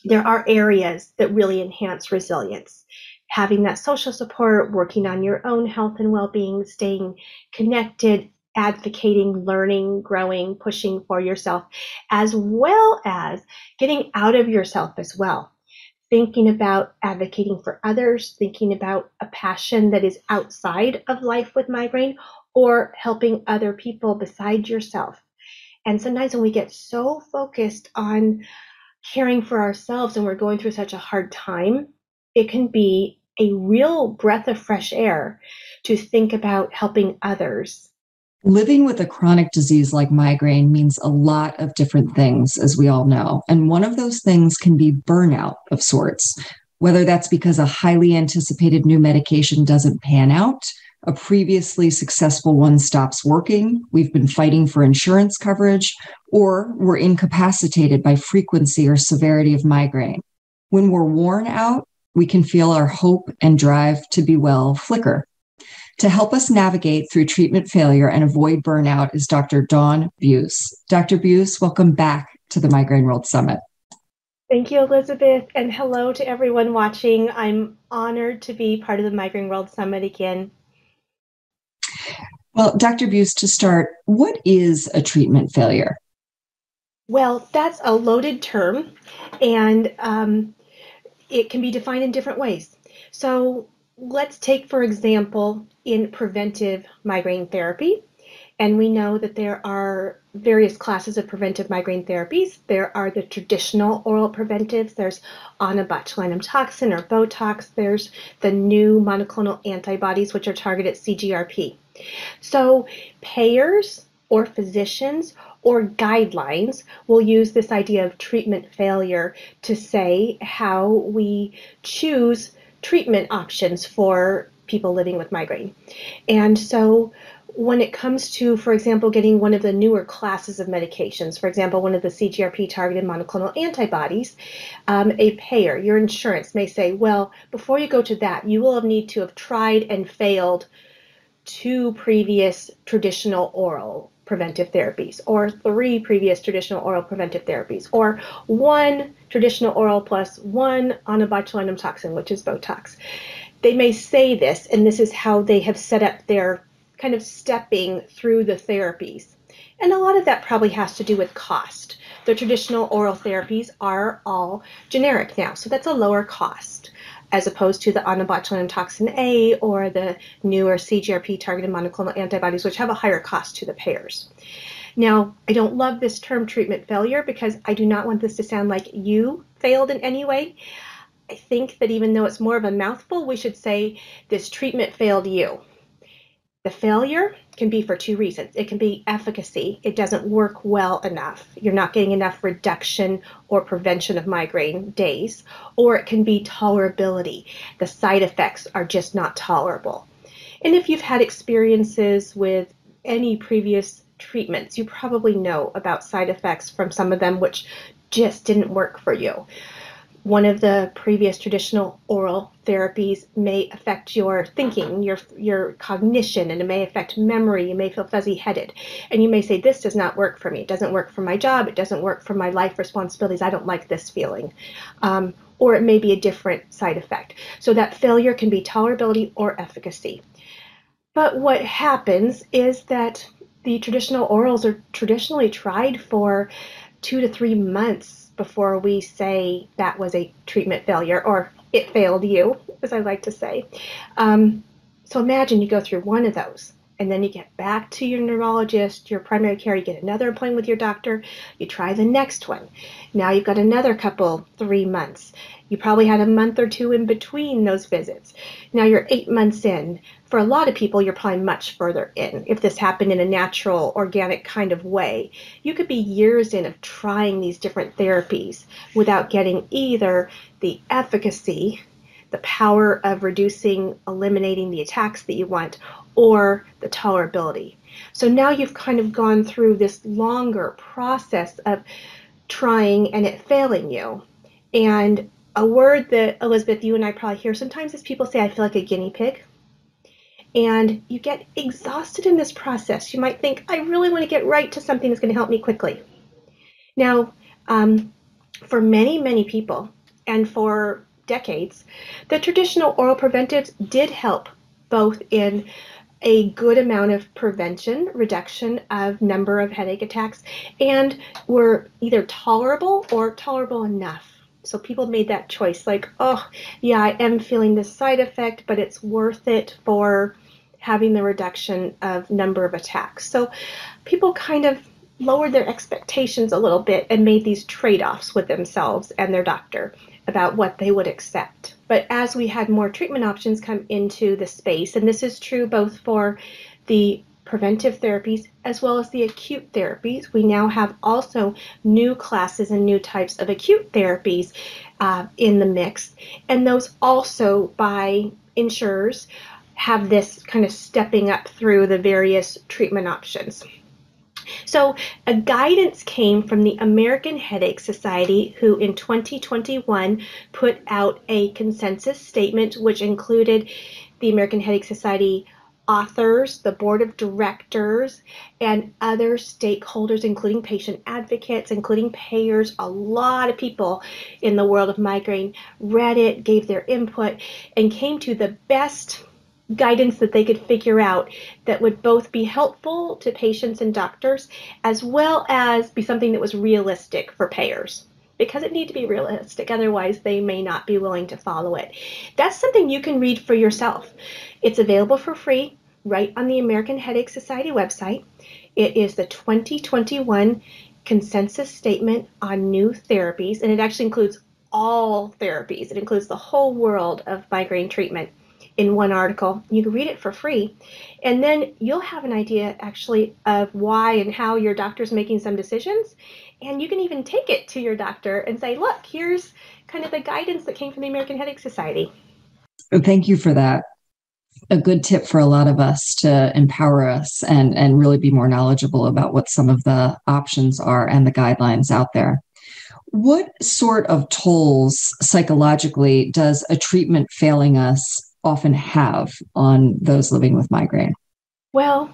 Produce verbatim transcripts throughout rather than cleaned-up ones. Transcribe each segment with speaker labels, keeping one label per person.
Speaker 1: there are areas that really enhance resilience. Having that social support, working on your own health and well-being, staying connected, advocating, learning, growing, pushing for yourself, as well as getting out of yourself as well. Thinking about advocating for others, thinking about a passion that is outside of life with migraine, or helping other people besides yourself. And sometimes when we get so focused on caring for ourselves and we're going through such a hard time, it can be a real breath of fresh air to think about helping others.
Speaker 2: Living with a chronic disease like migraine means a lot of different things, as we all know. And one of those things can be burnout of sorts, whether that's because a highly anticipated new medication doesn't pan out, a previously successful one stops working, we've been fighting for insurance coverage, or we're incapacitated by frequency or severity of migraine. When we're worn out, we can feel our hope and drive to be well flicker. To help us navigate through treatment failure and avoid burnout is Doctor Dawn Buse. Doctor Buse, welcome back to the Migraine World Summit.
Speaker 1: Thank you, Elizabeth, and hello to everyone watching. I'm honored to be part of the Migraine World Summit again.
Speaker 2: Well, Doctor Buse, to start, what is a treatment failure?
Speaker 1: Well, that's a loaded term, and um, it can be defined in different ways. So let's take, for example, in preventive migraine therapy, and we know that there are various classes of preventive migraine therapies. There are the traditional oral preventives. There's onabotulinum toxin or Botox. There's the new monoclonal antibodies, which are targeted at C G R P. So payers or physicians or guidelines will use this idea of treatment failure to say how we choose treatment options for people living with migraine. And so when it comes to, for example, getting one of the newer classes of medications, for example, one of the C G R P targeted monoclonal antibodies, um, a payer, your insurance may say, well, before you go to that, you will need to have tried and failed two previous traditional oral preventive therapies, or three previous traditional oral preventive therapies, or one traditional oral plus one onabotulinum toxin, which is Botox. They may say this, and this is how they have set up their kind of stepping through the therapies. And a lot of that probably has to do with cost. The traditional oral therapies are all generic now, so that's a lower cost, as opposed to the onabotulinum toxin A or the newer C G R P targeted monoclonal antibodies, which have a higher cost to the payers. Now, I don't love this term treatment failure because I do not want this to sound like you failed in any way. I think that even though it's more of a mouthful, we should say this treatment failed you. The failure can be for two reasons. It can be efficacy. It doesn't work well enough. You're not getting enough reduction or prevention of migraine days. Or it can be tolerability. The side effects are just not tolerable. And if you've had experiences with any previous treatments, you probably know about side effects from some of them which just didn't work for you. One of the previous traditional oral therapies may affect your thinking, your your cognition, and it may affect memory. You may feel fuzzy-headed. And you may say, this does not work for me. It doesn't work for my job. It doesn't work for my life responsibilities. I don't like this feeling. Um, or it may be a different side effect. So that failure can be tolerability or efficacy. But what happens is that the traditional orals are traditionally tried for two to three months before we say that was a treatment failure, or it failed you, as I like to say. Um, so imagine you go through one of those, and then you get back to your neurologist, your primary care, you get another appointment with your doctor, you try the next one. Now you've got another couple, three months. You probably had a month or two in between those visits. Now you're eight months in. For a lot of people, you're probably much further in. If this happened in a natural, organic kind of way, you could be years in of trying these different therapies without getting either the efficacy, the power of reducing, eliminating the attacks that you want, or the tolerability. So now you've kind of gone through this longer process of trying and it failing you. And a word that, Elizabeth, you and I probably hear sometimes is people say, I feel like a guinea pig. And you get exhausted in this process. You might think, I really want to get right to something that's going to help me quickly. Now, um, For many, many people, and for decades, the traditional oral preventives did help both in a good amount of prevention, reduction of number of headache attacks, and were either tolerable or tolerable enough. So people made that choice like, oh, yeah, I am feeling this side effect, but it's worth it for having the reduction of number of attacks. So people kind of lowered their expectations a little bit and made these trade-offs with themselves and their doctor about what they would accept. But as we had more treatment options come into the space, and this is true both for the preventive therapies as well as the acute therapies, we now have also new classes and new types of acute therapies uh, in the mix. And those also, by insurers, have this kind of stepping up through the various treatment options. So a guidance came from the American Headache Society, who in twenty twenty-one put out a consensus statement, which included the American Headache Society authors, the board of directors, and other stakeholders, including patient advocates, including payers. A lot of people in the world of migraine read it, gave their input, and came to the best guidance that they could figure out that would both be helpful to patients and doctors, as well as be something that was realistic for payers, because it needs to be realistic. Otherwise, they may not be willing to follow it. That's something you can read for yourself. It's available for free right on the American Headache Society website. It is the twenty twenty-one consensus statement on new therapies, and it actually includes all therapies. It includes the whole world of migraine treatment in one article. You can read it for free, and then you'll have an idea actually of why and how your doctor's making some decisions, and you can even take it to your doctor and say, look, here's kind of the guidance that came from the American Headache Society.
Speaker 2: Thank you for that. A good tip for a lot of us to empower us and, and really be more knowledgeable about what some of the options are and the guidelines out there. What sort of tolls psychologically does a treatment failing us often have on those living with migraine?
Speaker 1: Well,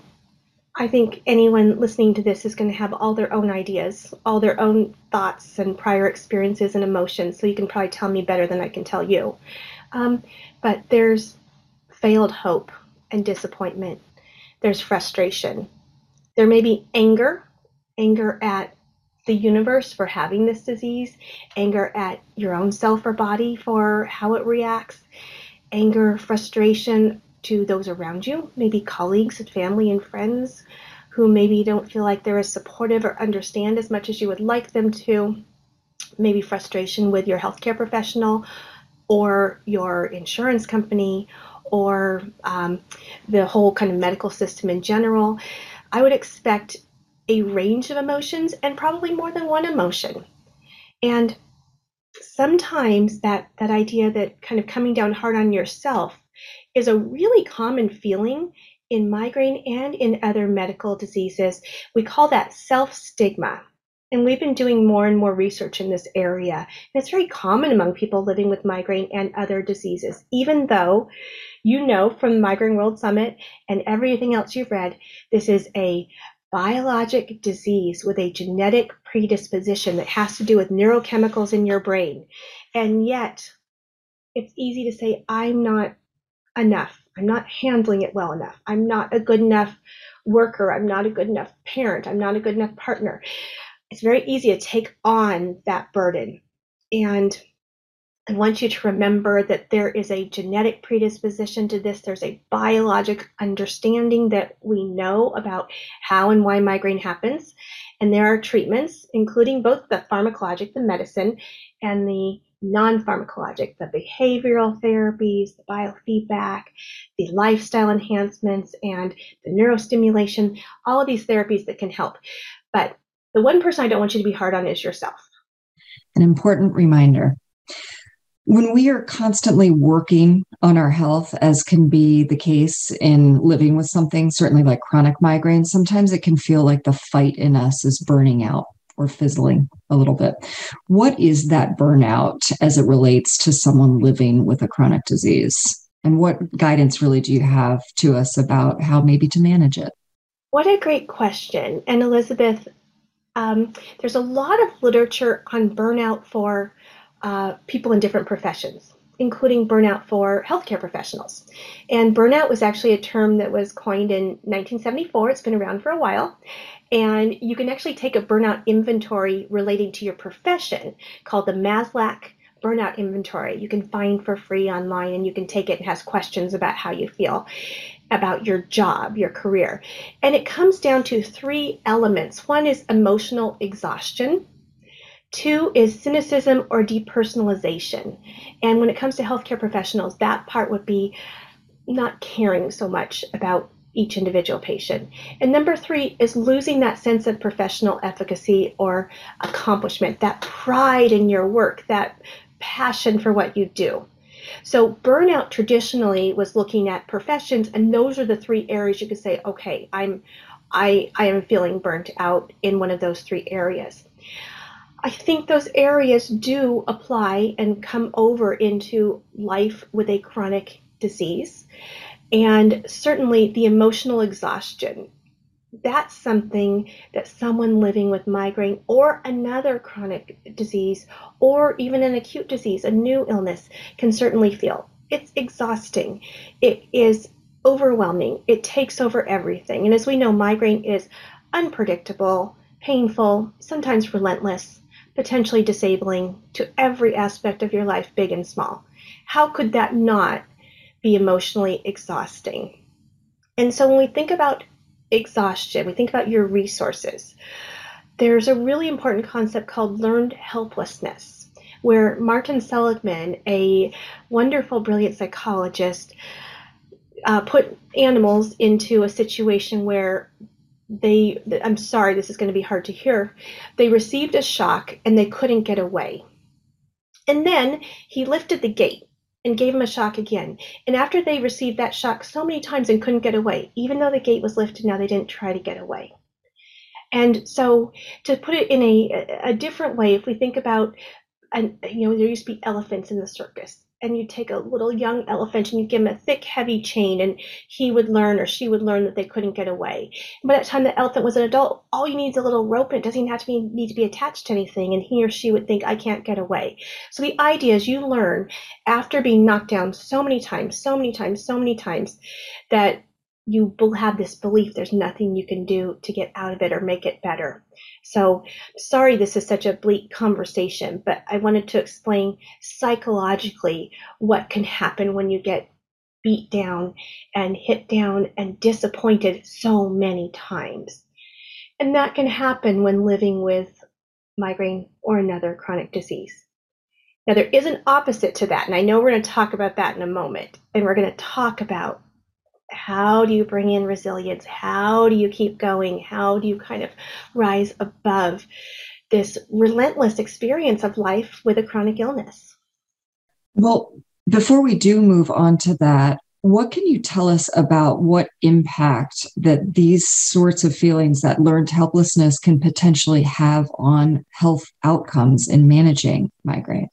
Speaker 1: I think anyone listening to this is going to have all their own ideas, all their own thoughts and prior experiences and emotions. So you can probably tell me better than I can tell you. Um, but there's failed hope and disappointment. There's frustration. There may be anger, anger at the universe for having this disease, anger at your own self or body for how it reacts, anger, frustration to those around you, maybe colleagues and family and friends who maybe don't feel like they're as supportive or understand as much as you would like them to, maybe frustration with your healthcare professional or your insurance company or um, the whole kind of medical system in general. I would expect a range of emotions and probably more than one emotion. And sometimes that, that idea that kind of coming down hard on yourself is a really common feeling in migraine and in other medical diseases. We call that self-stigma. And we've been doing more and more research in this area. And it's very common among people living with migraine and other diseases, even though you know from the Migraine World Summit and everything else you've read, this is a biologic disease with a genetic predisposition that has to do with neurochemicals in your brain. And yet it's easy to say, I'm not enough. I'm not handling it well enough. I'm not a good enough worker. I'm not a good enough parent. I'm not a good enough partner. It's very easy to take on that burden. And I want you to remember that there is a genetic predisposition to this. There's a biologic understanding that we know about how and why migraine happens. And there are treatments, including both the pharmacologic, the medicine, and the non-pharmacologic, the behavioral therapies, the biofeedback, the lifestyle enhancements, and the neurostimulation, all of these therapies that can help. But the one person I don't want you to be hard on is yourself.
Speaker 2: An important reminder. When we are constantly working on our health, as can be the case in living with something, certainly like chronic migraine, sometimes it can feel like the fight in us is burning out or fizzling a little bit. What is that burnout as it relates to someone living with a chronic disease? And what guidance really do you have to us about how maybe to manage it?
Speaker 1: What a great question. And Elizabeth, Um, there's a lot of literature on burnout for uh, people in different professions, including burnout for healthcare professionals. And burnout was actually a term that was coined in nineteen seventy-four. It's been around for a while. And you can actually take a burnout inventory relating to your profession called the Maslach Burnout Inventory. You can find for free online, and you can take it and has questions about how you feel about your job, your career. And it comes down to three elements. One is emotional exhaustion. Two is cynicism or depersonalization. And when it comes to healthcare professionals, that part would be not caring so much about each individual patient. And number three is losing that sense of professional efficacy or accomplishment, that pride in your work, that passion for what you do. So burnout traditionally was looking at professions, and those are the three areas you could say, okay, I'm I I am feeling burnt out in one of those three areas. I think those areas do apply and come over into life with a chronic disease. And certainly the emotional exhaustion, that's something that someone living with migraine or another chronic disease or even an acute disease, a new illness, can certainly feel. It's exhausting. It is overwhelming. It takes over everything. And as we know, migraine is unpredictable, painful, sometimes relentless, potentially disabling to every aspect of your life, big and small. How could that not be emotionally exhausting? And so when we think about exhaustion, we think about your resources, there's a really important concept called learned helplessness, where Martin Seligman, a wonderful, brilliant psychologist, uh, put animals into a situation where they, I'm sorry, this is going to be hard to hear, they received a shock and they couldn't get away. And then he lifted the gate and gave them a shock again. And after they received that shock so many times and couldn't get away, even though the gate was lifted, now they didn't try to get away. And so to put it in a, a different way, if we think about, and you know, there used to be elephants in the circus, and you take a little young elephant and you give him a thick, heavy chain, and he would learn or she would learn that they couldn't get away. And by the time the elephant was an adult, all you need is a little rope, and it doesn't even have to be, need to be attached to anything, and he or she would think, I can't get away. So the idea is you learn after being knocked down so many times, so many times, so many times, that you will have this belief there's nothing you can do to get out of it or make it better. So sorry this is such a bleak conversation, but I wanted to explain psychologically what can happen when you get beat down and hit down and disappointed so many times. And that can happen when living with migraine or another chronic disease. Now there is an opposite to that, and I know we're going to talk about that in a moment, and we're going to talk about how do you bring in resilience? How do you keep going? How do you kind of rise above this relentless experience of life with a chronic illness?
Speaker 2: Well, before we do move on to that, what can you tell us about what impact that these sorts of feelings, that learned helplessness, can potentially have on health outcomes in managing migraine?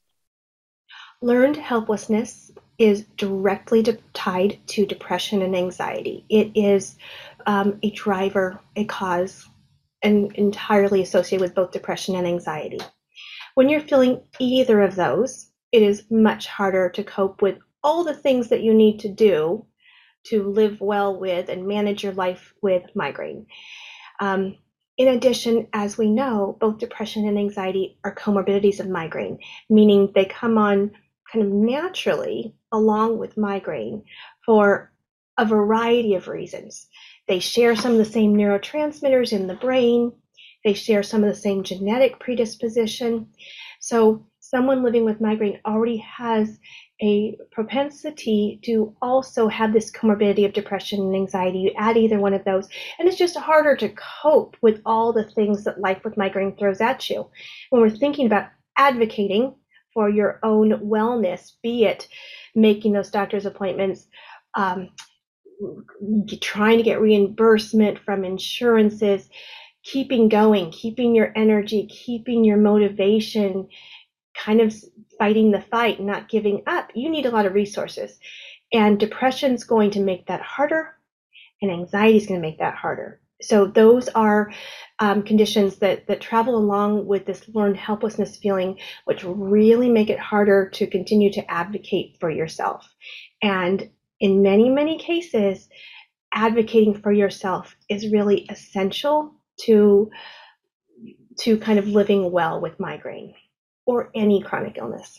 Speaker 1: Learned helplessness is directly de- tied to depression and anxiety. It is um, a driver, a cause, and entirely associated with both depression and anxiety. When you're feeling either of those, it is much harder to cope with all the things that you need to do to live well with and manage your life with migraine. Um, in addition, as we know, both depression and anxiety are comorbidities of migraine, meaning they come on kind of naturally along with migraine for a variety of reasons. They share some of the same neurotransmitters in the brain. They share some of the same genetic predisposition. So someone living with migraine already has a propensity to also have this comorbidity of depression and anxiety. You add either one of those, and it's just harder to cope with all the things that life with migraine throws at you. When we're thinking about advocating for your own wellness, be it making those doctor's appointments, um, trying to get reimbursement from insurances, keeping going, keeping your energy, keeping your motivation, kind of fighting the fight, not giving up, you need a lot of resources. And depression's going to make that harder, and anxiety is going to make that harder. So those are um, conditions that, that travel along with this learned helplessness feeling, which really make it harder to continue to advocate for yourself. And in many, many cases, advocating for yourself is really essential to, to kind of living well with migraine or any chronic illness.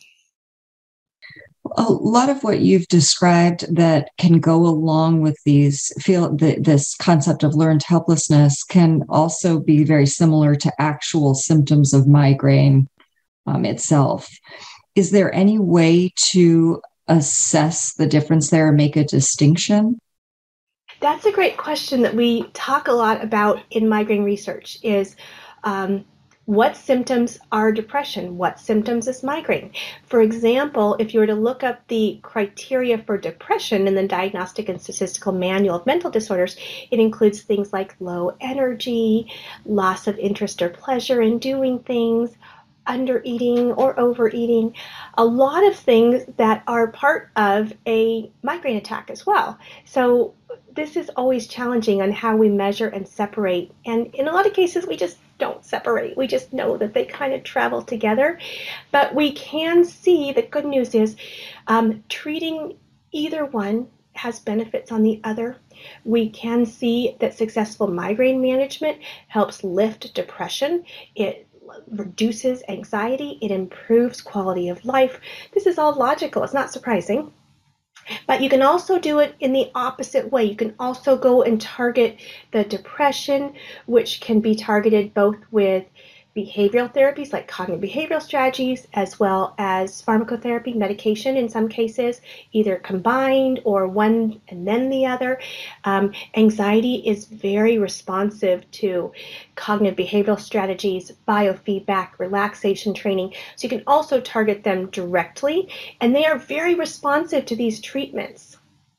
Speaker 2: A lot of what you've described that can go along with these feel the, this concept of learned helplessness can also be very similar to actual symptoms of migraine um, itself. Is there any way to assess the difference there and make a distinction?
Speaker 1: That's a great question that we talk a lot about in migraine research is um, what symptoms are depression? What symptoms is migraine? For example, if you were to look up the criteria for depression in the Diagnostic and Statistical Manual of Mental Disorders, it includes things like low energy, loss of interest or pleasure in doing things, under eating or overeating, a lot of things that are part of a migraine attack as well. So this is always challenging on how we measure and separate. And in a lot of cases, we just don't separate. We just know that they kind of travel together. But we can see the good news is um, treating either one has benefits on the other. We can see that successful migraine management helps lift depression. It reduces anxiety. It improves quality of life. This is all logical. It's not surprising. But you can also do it in the opposite way. You can also go and target the depression, which can be targeted both with behavioral therapies like cognitive behavioral strategies, as well as pharmacotherapy, medication in some cases, either combined or one and then the other. Um, anxiety is very responsive to cognitive behavioral strategies, biofeedback, relaxation training. So you can also target them directly, and they are very responsive to these treatments.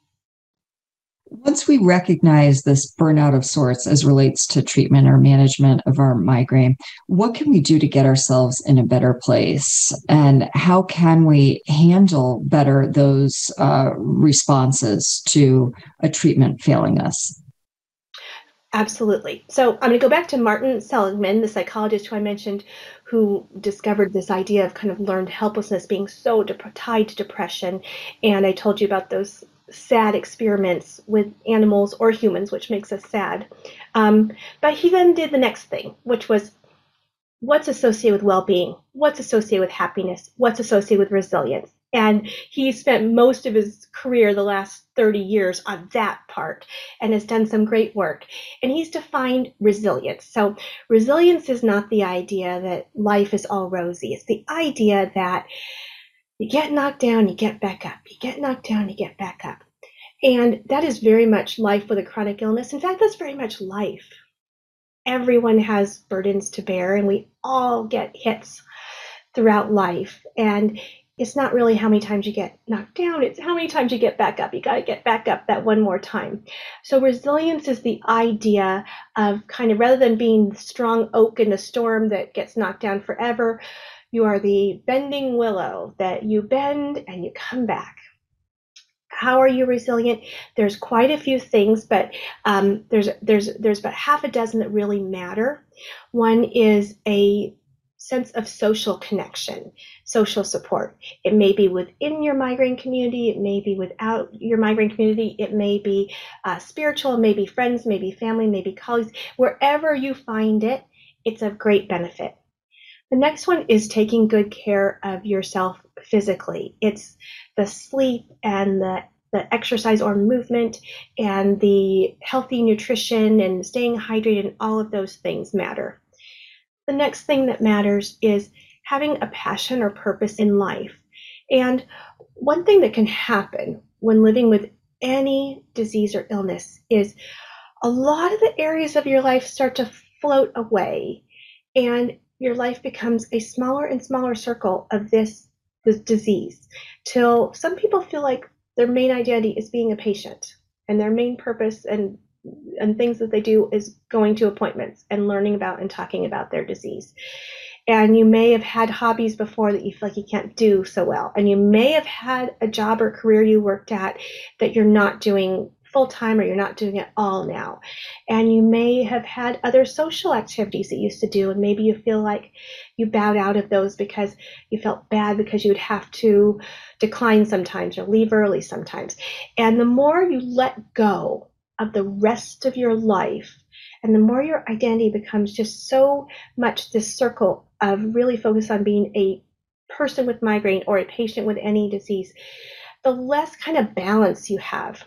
Speaker 2: Once we recognize this burnout of sorts as relates to treatment or management of our migraine, what can we do to get ourselves in a better place? And how can we handle better those uh, responses to a treatment failing us?
Speaker 1: Absolutely. So I'm going to go back to Martin Seligman, the psychologist who I mentioned, who discovered this idea of kind of learned helplessness being so de- tied to depression. And I told you about those sad experiments with animals or humans, which makes us sad. Um, but he then did the next thing, which was what's associated with well-being, what's associated with happiness, what's associated with resilience. And he spent most of his career, the last thirty years, on that part and has done some great work. And he's defined resilience. So resilience is not the idea that life is all rosy. It's the idea that you get knocked down, you get back up. You get knocked down, you get back up. And that is very much life with a chronic illness. In fact, that's very much life. Everyone has burdens to bear, and we all get hits throughout life. And it's not really how many times you get knocked down, it's how many times you get back up. You got to get back up that one more time. So resilience is the idea of kind of, rather than being the strong oak in a storm that gets knocked down forever, you are the bending willow that you bend and you come back. How are you resilient? There's quite a few things, but um, there's there's there's about half a dozen that really matter. One is a sense of social connection, social support. It may be within your migraine community, it may be without your migraine community, it may be uh, spiritual, it may be friends, maybe family, maybe colleagues. Wherever you find it, it's of great benefit. The next one is taking good care of yourself physically. It's the sleep and the, the exercise or movement and the healthy nutrition and staying hydrated, and all of those things matter. The next thing that matters is having a passion or purpose in life. And one thing that can happen when living with any disease or illness is a lot of the areas of your life start to float away, and your life becomes a smaller and smaller circle of this, this disease, till some people feel like their main identity is being a patient, and their main purpose and and things that they do is going to appointments and learning about and talking about their disease. And you may have had hobbies before that you feel like you can't do so well. And you may have had a job or career you worked at that you're not doing full time or you're not doing it all now. And you may have had other social activities that you used to do, and maybe you feel like you bowed out of those because you felt bad because you would have to decline sometimes or leave early sometimes. And the more you let go of the rest of your life, and the more your identity becomes just so much this circle of really focus on being a person with migraine or a patient with any disease, the less kind of balance you have.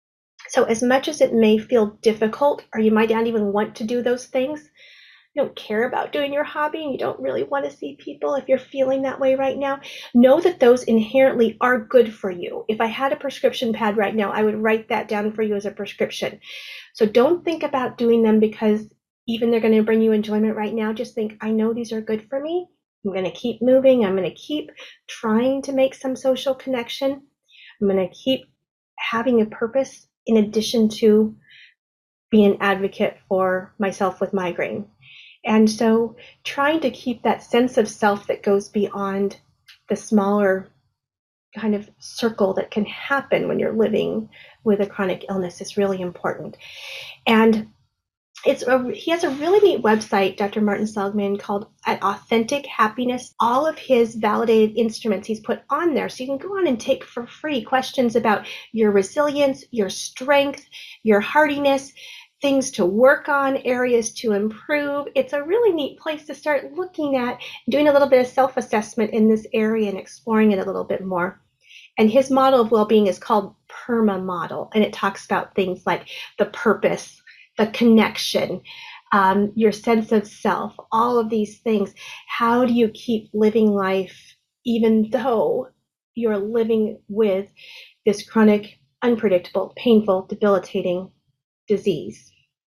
Speaker 1: So as much as it may feel difficult, or you might not even want to do those things, you don't care about doing your hobby and you don't really want to see people, if you're feeling that way right now, know that those inherently are good for you. If I had a prescription pad right now, I would write that down for you as a prescription. So don't think about doing them because even they're going to bring you enjoyment right now. Just think, I know these are good for me. I'm going to keep moving. I'm going to keep trying to make some social connection. I'm going to keep having a purpose in addition to being an advocate for myself with migraine. And so trying to keep that sense of self that goes beyond the smaller kind of circle that can happen when you're living with a chronic illness is really important. And it's a, he has a really neat website, Doctor Martin Seligman, called At Authentic Happiness. All of his validated instruments he's put on there. So you can go on and take for free questions about your resilience, your strength, your hardiness, things to work on, areas to improve. It's a really neat place to start looking at, doing a little bit of self-assessment in this area and exploring it a little bit more. And his model of well-being is called PERMA model, and it talks about things like the purpose, the connection, um, your sense of self, all of these things. How do you keep living life even though you're living with this chronic, unpredictable, painful, debilitating disease?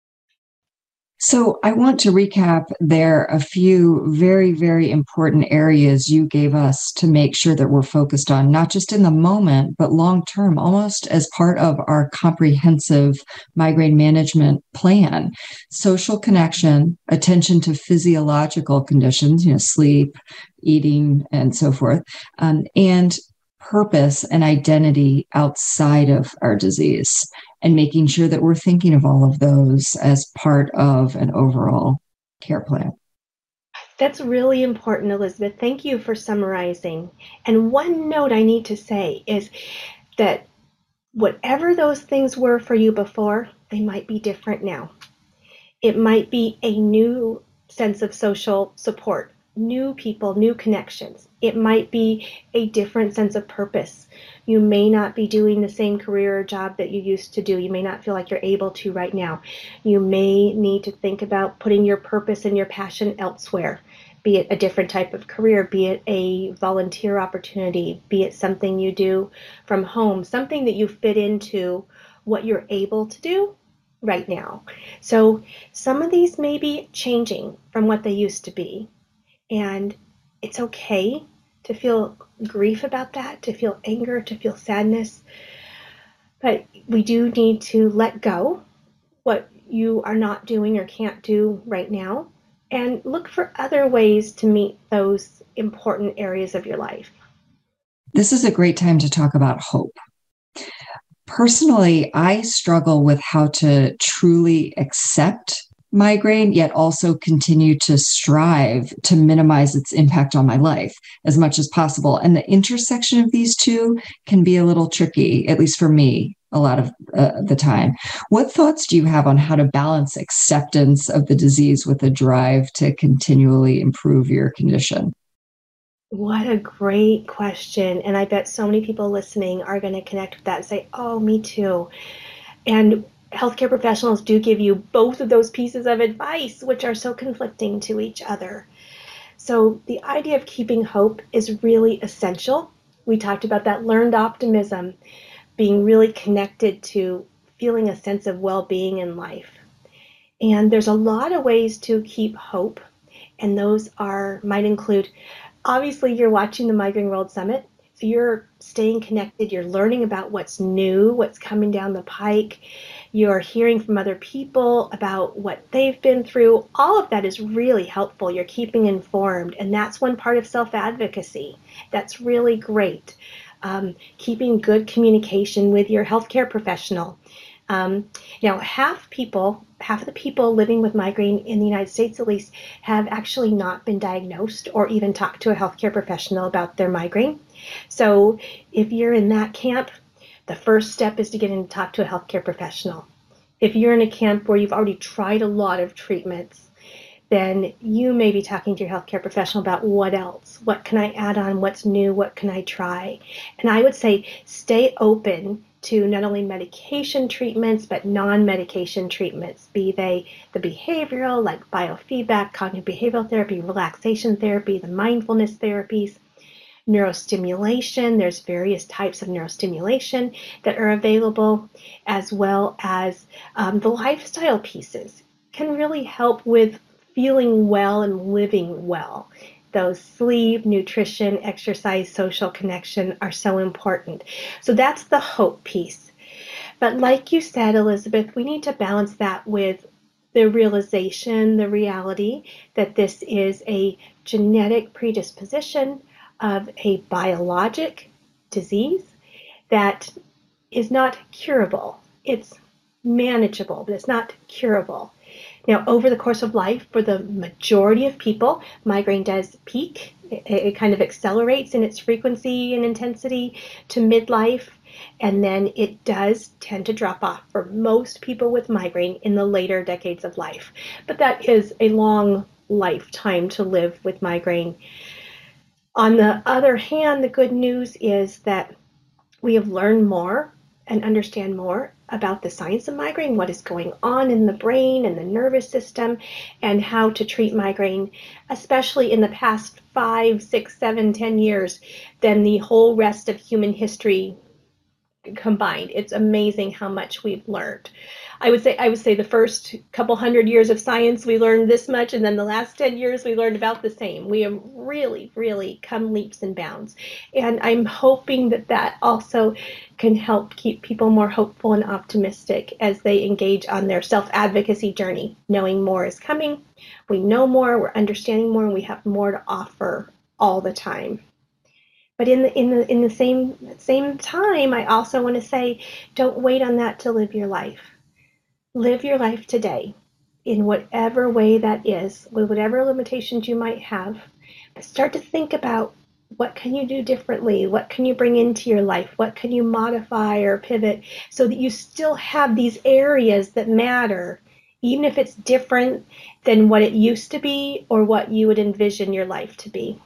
Speaker 2: So I want to recap there a few very, very important areas you gave us to make sure that we're focused on, not just in the moment, but long term, almost as part of our comprehensive migraine management plan. Social connection, attention to physiological conditions, you know, sleep, eating, and so forth, um, and purpose and identity outside of our disease, and making sure that we're thinking of all of those as part of an overall care plan.
Speaker 1: That's really important, Elizabeth. Thank you for summarizing. And one note I need to say is that whatever those things were for you before, they might be different now. It might be a new sense of social support, new people, new connections. It might be a different sense of purpose. You may not be doing the same career or job that you used to do. You may not feel like you're able to right now. You may need to think about putting your purpose and your passion elsewhere, be it a different type of career, be it a volunteer opportunity, be it something you do from home, something that you fit into what you're able to do right now. So some of these may be changing from what they used to be. And it's okay to feel grief about that, to feel anger, to feel sadness. But we do need to let go what you are not doing or can't do right now, and look for other ways to meet those important areas of your life.
Speaker 2: This is a great time to talk about hope. Personally, I struggle with how to truly accept migraine, yet also continue to strive to minimize its impact on my life as much as possible. And the intersection of these two can be a little tricky, at least for me, a lot of uh, the time. What thoughts do you have on how to balance acceptance of the disease with a drive to continually improve your condition?
Speaker 1: What a great question. And I bet so many people listening are going to connect with that and say, oh, me too. And healthcare professionals do give you both of those pieces of advice, which are so conflicting to each other. So the idea of keeping hope is really essential. We talked about that learned optimism, being really connected to feeling a sense of well-being in life. And there's a lot of ways to keep hope, and those are might include, obviously, you're watching the Migraine World Summit, so you're staying connected, you're learning about what's new, what's coming down the pike, you're hearing from other people about what they've been through. All of that is really helpful. You're keeping informed, and that's one part of self-advocacy. That's really great. Um, keeping good communication with your healthcare professional. Um, you know, half people, half of the people living with migraine in the United States at least have actually not been diagnosed or even talked to a healthcare professional about their migraine. So if you're in that camp, the first step is to get in to talk to a healthcare professional. If you're in a camp where you've already tried a lot of treatments, then you may be talking to your healthcare professional about what else, what can I add on, what's new, what can I try. And I would say stay open to not only medication treatments, but non-medication treatments, be they the behavioral, like biofeedback, cognitive behavioral therapy, relaxation therapy, the mindfulness therapies, neurostimulation. There's various types of neurostimulation that are available, as well as um, the lifestyle pieces can really help with feeling well and living well. Those sleep, nutrition, exercise, social connection are so important. So that's the hope piece. But like you said, Elizabeth, we need to balance that with the realization, the reality that this is a genetic predisposition of a biologic disease that is not curable. It's manageable, but it's not curable. Now, over the course of life, for the majority of people, migraine does peak. It, it kind of accelerates in its frequency and intensity to midlife, and then it does tend to drop off for most people with migraine in the later decades of life. But that is a long lifetime to live with migraine. On the other hand, the good news is that we have learned more and understand more about the science of migraine, what is going on in the brain and the nervous system, and how to treat migraine, especially in the past five, six, seven, ten years, than the whole rest of human history combined. It's amazing how much we've learned. I would say I would say the first couple hundred years of science we learned this much, and then the last ten years we learned about the same. We have really, really come leaps and bounds. And I'm hoping that that also can help keep people more hopeful and optimistic as they engage on their self-advocacy journey, knowing more is coming. We know more, we're understanding more, and we have more to offer all the time. But in the in the in the same same time, I also want to say, don't wait on that to live your life. Live your life today in whatever way that is, with whatever limitations you might have. But start to think about, what can you do differently? What can you bring into your life? What can you modify or pivot so that you still have these areas that matter, even if it's different than what it used to be or what you would envision your life to be?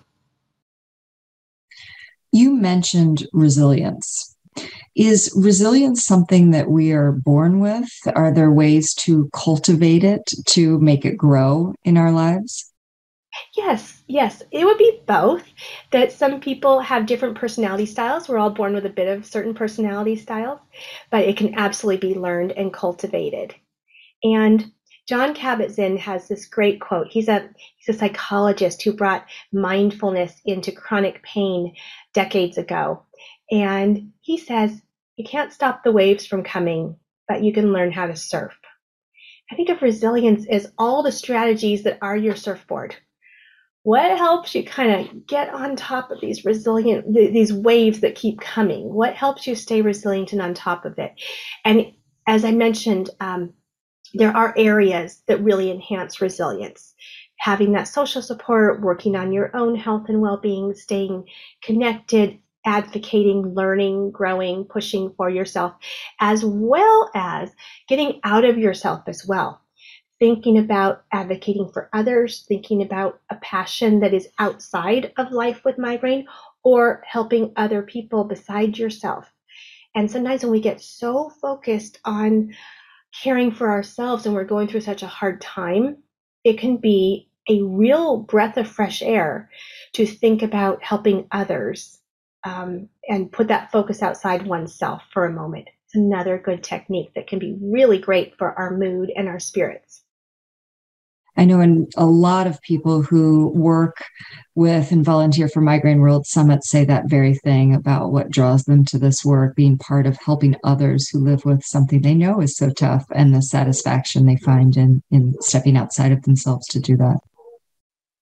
Speaker 2: You mentioned resilience. Is resilience something that we are born with? Are there ways to cultivate it, to make it grow in our lives?
Speaker 1: Yes, yes, it would be both. That some people have different personality styles. We're all born with a bit of certain personality styles, but it can absolutely be learned and cultivated. And Jon Kabat-Zinn has this great quote. He's a he's a psychologist who brought mindfulness into chronic pain decades ago. And he says, you can't stop the waves from coming, but you can learn how to surf. I think of resilience as all the strategies that are your surfboard. What helps you kind of get on top of these resilient, these waves that keep coming? What helps you stay resilient and on top of it? And as I mentioned, um, there are areas that really enhance resilience. Having that social support, working on your own health and well-being, staying connected, advocating, learning, growing, pushing for yourself, as well as getting out of yourself as well. Thinking about advocating for others, thinking about a passion that is outside of life with migraine, or helping other people besides yourself. And sometimes when we get so focused on caring for ourselves and we're going through such a hard time, it can be a real breath of fresh air to think about helping others, um, and put that focus outside oneself for a moment. It's another good technique that can be really great for our mood and our spirits.
Speaker 2: I know in a lot of people who work with and volunteer for Migraine World Summit say that very thing about what draws them to this work, being part of helping others who live with something they know is so tough, and the satisfaction they find in, in stepping outside of themselves to do that.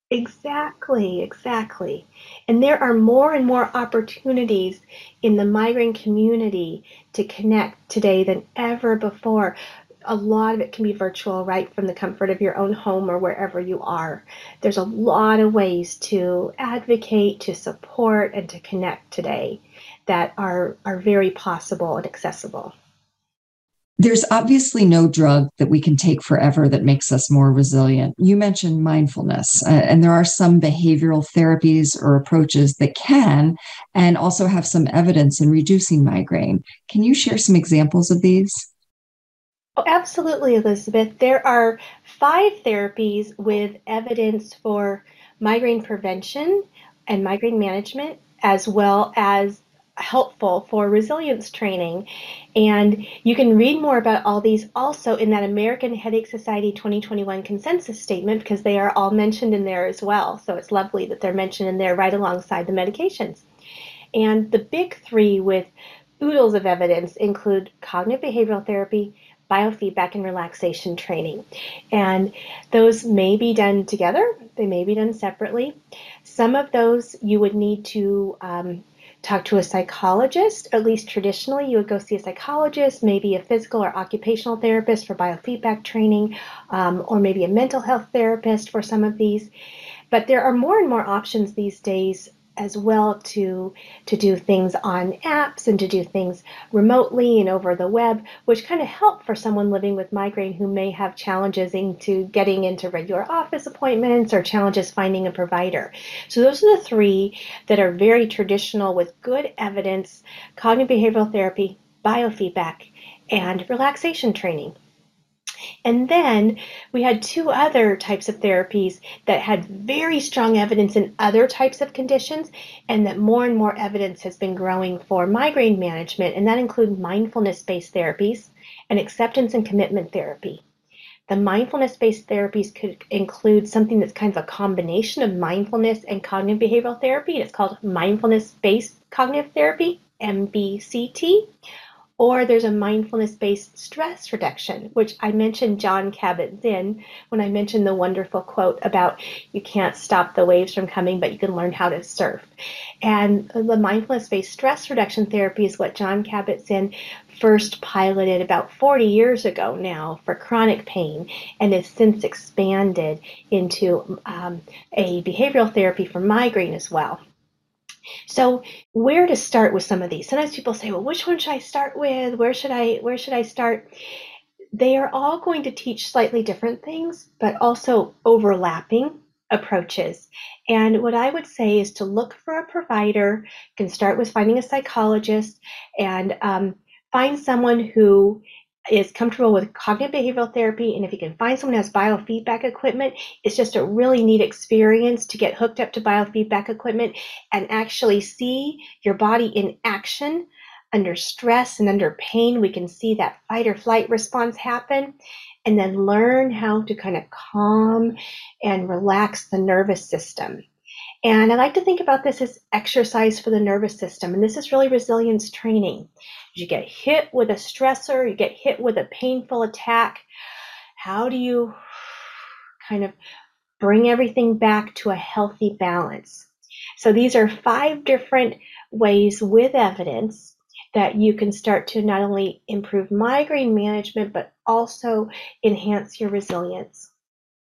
Speaker 1: Exactly, exactly. And there are more and more opportunities in the migrant community to connect today than ever before. A lot of it can be virtual, right from the comfort of your own home or wherever you are. There's a lot of ways to advocate, to support, and to connect today that are, are very possible and accessible.
Speaker 2: There's obviously no drug that we can take forever that makes us more resilient. You mentioned mindfulness, uh, and there are some behavioral therapies or approaches that can and also have some evidence in reducing migraine. Can you share some examples of these?
Speaker 1: Oh, absolutely, Elizabeth. There are five therapies with evidence for migraine prevention and migraine management, as well as helpful for resilience training. And you can read more about all these also in that American Headache Society twenty twenty-one consensus statement, because they are all mentioned in there as well. So it's lovely that they're mentioned in there right alongside the medications. And the big three with oodles of evidence include cognitive behavioral therapy, biofeedback, and relaxation training. And those may be done together, they may be done separately. Some of those you would need to um, talk to a psychologist. At least traditionally, you would go see a psychologist, maybe a physical or occupational therapist for biofeedback training, um, or maybe a mental health therapist for some of these. But there are more and more options these days as well to to do things on apps and to do things remotely and over the web, which kind of help for someone living with migraine who may have challenges into getting into regular office appointments or challenges finding a provider. So those are the three that are very traditional with good evidence: cognitive behavioral therapy, biofeedback, and relaxation training. And then we had two other types of therapies that had very strong evidence in other types of conditions, and that more and more evidence has been growing for migraine management, and that include mindfulness-based therapies and acceptance and commitment therapy. The mindfulness-based therapies could include something that's kind of a combination of mindfulness and cognitive behavioral therapy. It's called mindfulness-based cognitive therapy, M B C T. Or there's a mindfulness-based stress reduction, which I mentioned Jon Kabat-Zinn when I mentioned the wonderful quote about you can't stop the waves from coming, but you can learn how to surf. And the mindfulness-based stress reduction therapy is what Jon Kabat-Zinn first piloted about forty years ago now for chronic pain, and has since expanded into um, a behavioral therapy for migraine as well. So where to start with some of these? Sometimes people say, well, which one should I start with? Where should I where should I start? They are all going to teach slightly different things, but also overlapping approaches. And what I would say is to look for a provider. You can start with finding a psychologist and um, find someone who is comfortable with cognitive behavioral therapy. And if you can find someone who has biofeedback equipment, it's just a really neat experience to get hooked up to biofeedback equipment and actually see your body in action under stress and under pain. We can see that fight or flight response happen, and then learn how to kind of calm and relax the nervous system. And I like to think about this as exercise for the nervous system. And this is really resilience training. You get hit with a stressor, you get hit with a painful attack. How do you kind of bring everything back to a healthy balance? So these are five different ways with evidence that you can start to not only improve migraine management, but also enhance your resilience.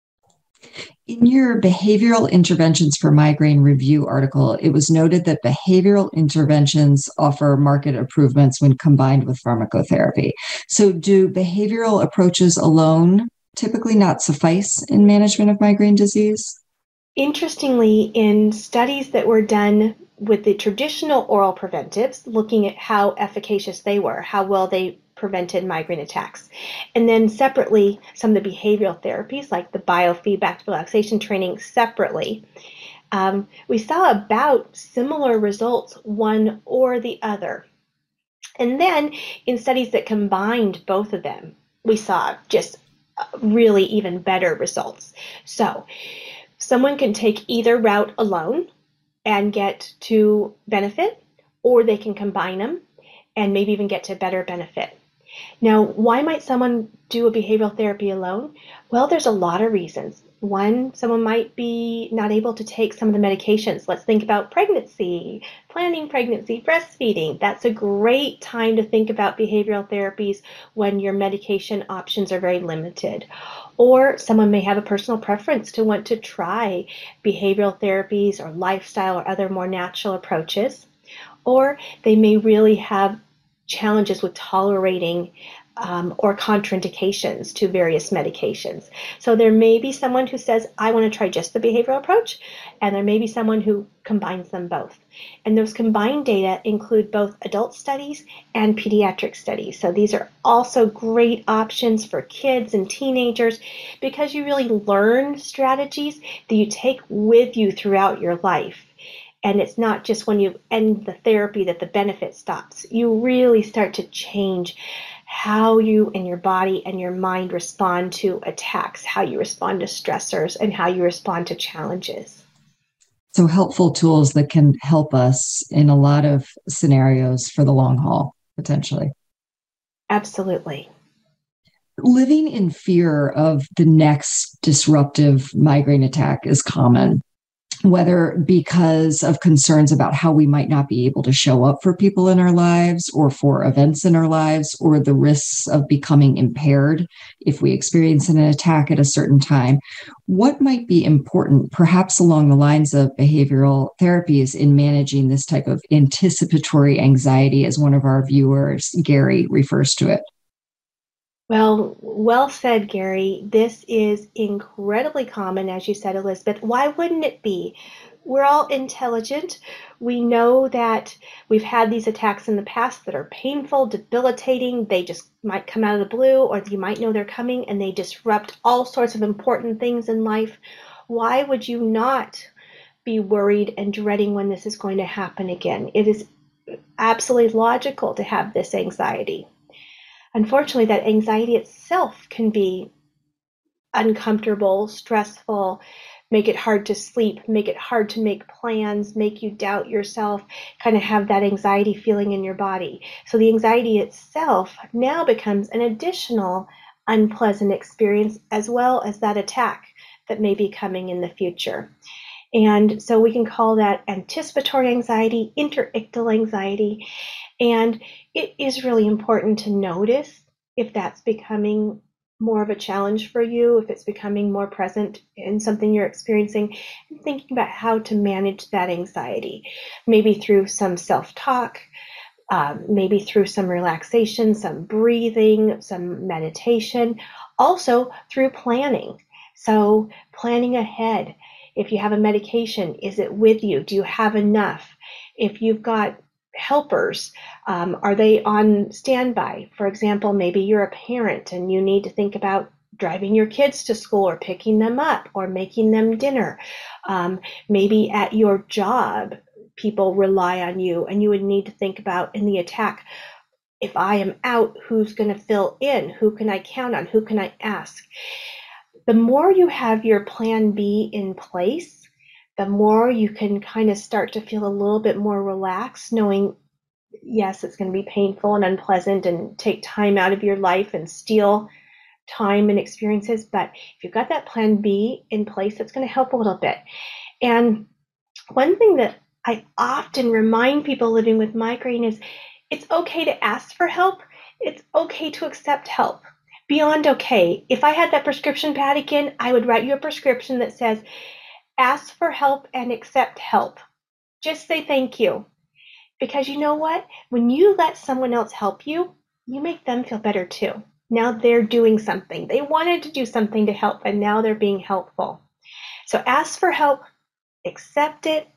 Speaker 2: In your Behavioral Interventions for Migraine Review article, it was noted that behavioral interventions offer marked improvements when combined with pharmacotherapy. So, do behavioral approaches alone typically not suffice in management of migraine disease?
Speaker 1: Interestingly, in studies that were done with the traditional oral preventives, looking at how efficacious they were, how well they prevented migraine attacks. And then separately, some of the behavioral therapies like the biofeedback relaxation training separately, um, we saw about similar results, one or the other. And then in studies that combined both of them, we saw just really even better results. So someone can take either route alone and get to benefit, or they can combine them and maybe even get to better benefit. Now, why might someone do a behavioral therapy alone? Well, there's a lot of reasons. One, someone might be not able to take some of the medications. Let's think about pregnancy, planning pregnancy, breastfeeding. That's a great time to think about behavioral therapies when your medication options are very limited. Or someone may have a personal preference to want to try behavioral therapies or lifestyle or other more natural approaches. Or they may really have challenges with tolerating um, or contraindications to various medications. So there may be someone who says, I want to try just the behavioral approach, and there may be someone who combines them both. And those combined data include both adult studies and pediatric studies. So these are also great options for kids and teenagers because you really learn strategies that you take with you throughout your life. And it's not just when you end the therapy that the benefit stops. You really start to change how you and your body and your mind respond to attacks, how you respond to stressors, and how you respond to challenges.
Speaker 2: So helpful tools that can help us in a lot of scenarios for the long haul, potentially.
Speaker 1: Absolutely.
Speaker 2: Living in fear of the next disruptive migraine attack is common, whether because of concerns about how we might not be able to show up for people in our lives or for events in our lives, or the risks of becoming impaired if we experience an attack at a certain time. What might be important, perhaps along the lines of behavioral therapies, in managing this type of anticipatory anxiety, as one of our viewers, Gary, refers to it?
Speaker 1: Well, well said, Gary. This is incredibly common, as you said, Elizabeth. Why wouldn't it be? We're all intelligent. We know that we've had these attacks in the past that are painful, debilitating. They just might come out of the blue, or you might know they're coming and they disrupt all sorts of important things in life. Why would you not be worried and dreading when this is going to happen again? It is absolutely logical to have this anxiety. Unfortunately, that anxiety itself can be uncomfortable, stressful, make it hard to sleep, make it hard to make plans, make you doubt yourself, kind of have that anxiety feeling in your body. So the anxiety itself now becomes an additional unpleasant experience, as well as that attack that may be coming in the future. And so we can call that anticipatory anxiety, interictal anxiety. And it is really important to notice if that's becoming more of a challenge for you, if it's becoming more present in something you're experiencing, and thinking about how to manage that anxiety, maybe through some self-talk, um, maybe through some relaxation, some breathing, some meditation, also through planning. So planning ahead. If you have a medication, is it with you? Do you have enough? If you've got helpers, um, are they on standby? For example, maybe you're a parent and you need to think about driving your kids to school or picking them up or making them dinner. Um, maybe at your job, people rely on you and you would need to think about in the attack, if I am out, who's going to fill in? Who can I count on? Who can I ask? The more you have your plan B in place, the more you can kind of start to feel a little bit more relaxed, knowing, yes, it's going to be painful and unpleasant and take time out of your life and steal time and experiences. But if you've got that plan B in place, it's going to help a little bit. And one thing that I often remind people living with migraine is it's okay to ask for help. It's okay to accept help. Beyond okay. If I had that prescription pad again, I would write you a prescription that says, ask for help and accept help. Just say thank you. Because you know what? When you let someone else help you, you make them feel better too. Now they're doing something. They wanted to do something to help, and now they're being helpful. So ask for help, accept it,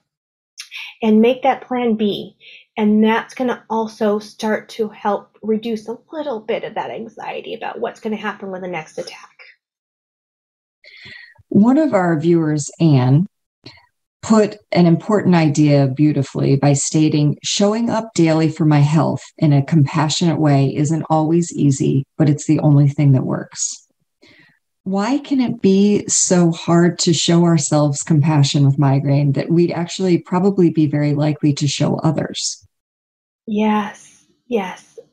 Speaker 1: and make that plan B. And that's going to also start to help reduce a little bit of that anxiety about what's going to happen with the next attack.
Speaker 2: One of our viewers, Anne, put an important idea beautifully by stating, showing up daily for my health in a compassionate way isn't always easy, but it's the only thing that works. Why can it be so hard to show ourselves compassion with migraine that we'd actually probably be very likely to show others?
Speaker 1: Yes, yes.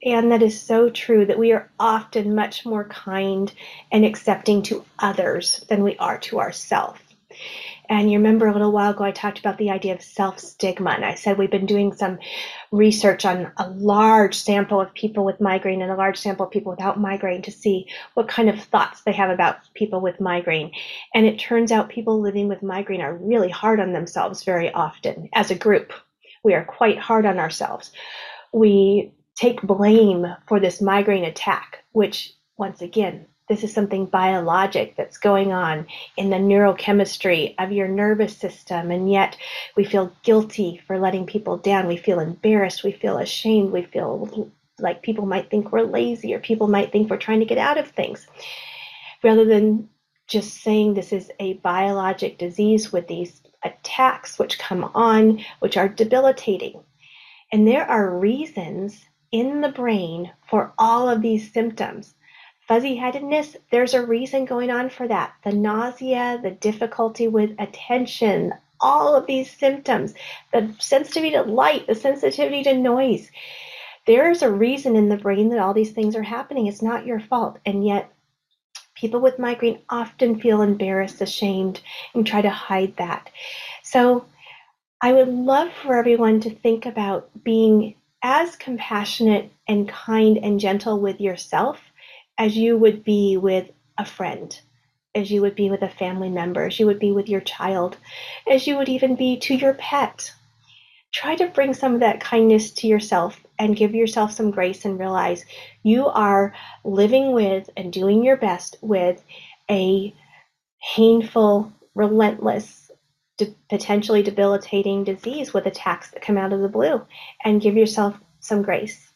Speaker 1: And that is so true that we are often much more kind and accepting to others than we are to ourselves. And you remember a little while ago, I talked about the idea of self-stigma. And I said we've been doing some research on a large sample of people with migraine and a large sample of people without migraine to see what kind of thoughts they have about people with migraine. And it turns out people living with migraine are really hard on themselves very often. As a group, we are quite hard on ourselves. We take blame for this migraine attack, which, once again, this is something biologic that's going on in the neurochemistry of your nervous system, and yet we feel guilty for letting people down. We feel embarrassed. We feel ashamed. We feel like people might think we're lazy, or people might think we're trying to get out of things, rather than just saying this is a biologic disease with these attacks which come on, which are debilitating. And there are reasons in the brain for all of these symptoms. Fuzzy-headedness, there's a reason going on for that. The nausea, the difficulty with attention, all of these symptoms, the sensitivity to light, the sensitivity to noise. There's a reason in the brain that all these things are happening. It's not your fault. And yet people with migraine often feel embarrassed, ashamed, and try to hide that. So I would love for everyone to think about being as compassionate and kind and gentle with yourself as you would be with a friend, as you would be with a family member, as you would be with your child, as you would even be to your pet. Try to bring some of that kindness to yourself and give yourself some grace, and realize you are living with and doing your best with a painful, relentless, de- potentially debilitating disease with attacks that come out of the blue, and give yourself some grace.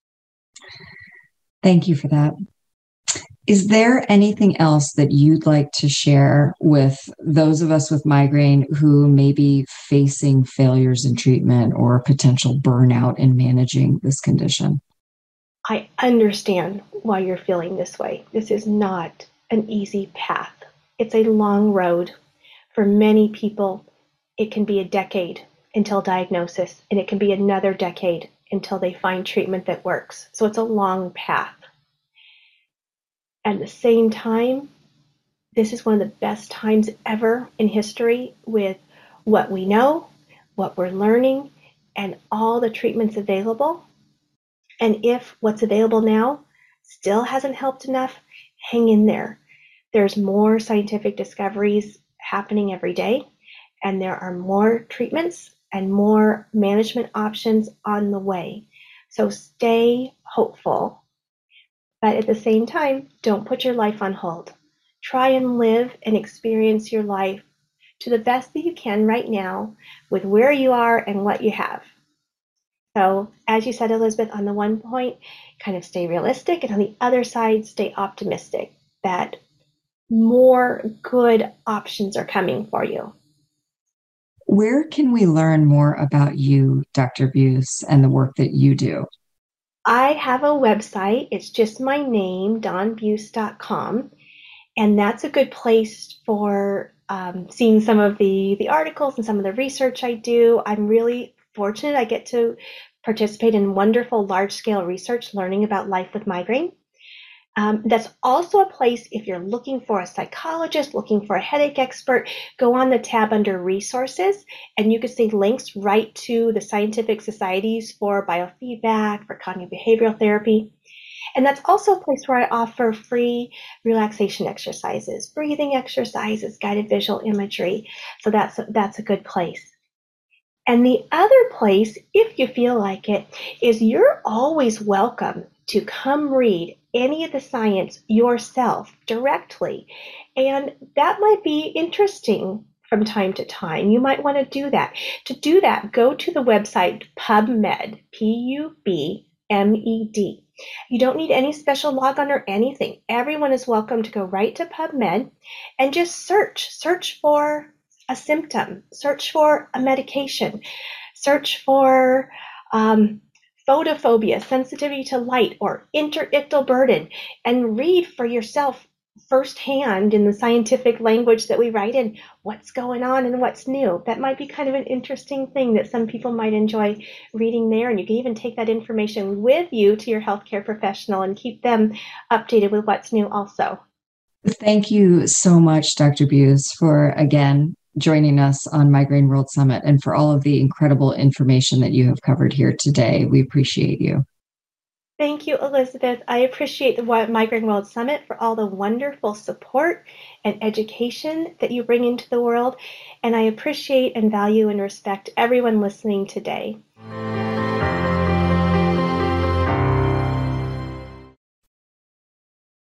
Speaker 2: Thank you for that. Is there anything else that you'd like to share with those of us with migraine who may be facing failures in treatment or potential burnout in managing this condition?
Speaker 1: I understand why you're feeling this way. This is not an easy path. It's a long road. For many people, it can be a decade until diagnosis, and it can be another decade until they find treatment that works. So it's a long path. At the same time, this is one of the best times ever in history with what we know, what we're learning, and all the treatments available. And if what's available now still hasn't helped enough, hang in there. There's more scientific discoveries happening every day, and there are more treatments and more management options on the way. So stay hopeful. But at the same time, don't put your life on hold. Try and live and experience your life to the best that you can right now with where you are and what you have. So as you said, Elizabeth, on the one point, kind of stay realistic, and on the other side, stay optimistic that more good options are coming for you.
Speaker 2: Where can we learn more about you, Doctor Buse, and the work that you do?
Speaker 1: I have a website. It's just my name, dawn buse dot com. And that's a good place for um, seeing some of the, the articles and some of the research I do. I'm really fortunate. I get to participate in wonderful large-scale research, learning about life with migraine. Um, that's also a place, if you're looking for a psychologist, looking for a headache expert, go on the tab under resources, and you can see links right to the scientific societies for biofeedback, for cognitive behavioral therapy. And that's also a place where I offer free relaxation exercises, breathing exercises, guided visual imagery. So that's, that's a good place. And the other place, if you feel like it, is you're always welcome to come read any of the science yourself directly. And that might be interesting from time to time. You might want to do that. To do that, go to the website PubMed, P U B M E D. You don't need any special logon or anything. Everyone is welcome to go right to PubMed and just search. Search for a symptom. Search for a medication. Search for um, photophobia, sensitivity to light, or interictal burden, and read for yourself firsthand in the scientific language that we write in what's going on and what's new. That might be kind of an interesting thing that some people might enjoy reading there. And you can even take that information with you to your healthcare professional and keep them updated with what's new also.
Speaker 2: Thank you so much, Doctor Buse, for again joining us on Migraine World Summit and for all of the incredible information that you have covered here today. We appreciate you.
Speaker 1: Thank you, Elizabeth. I appreciate the Migraine World Summit for all the wonderful support and education that you bring into the world. And I appreciate and value and respect everyone listening today.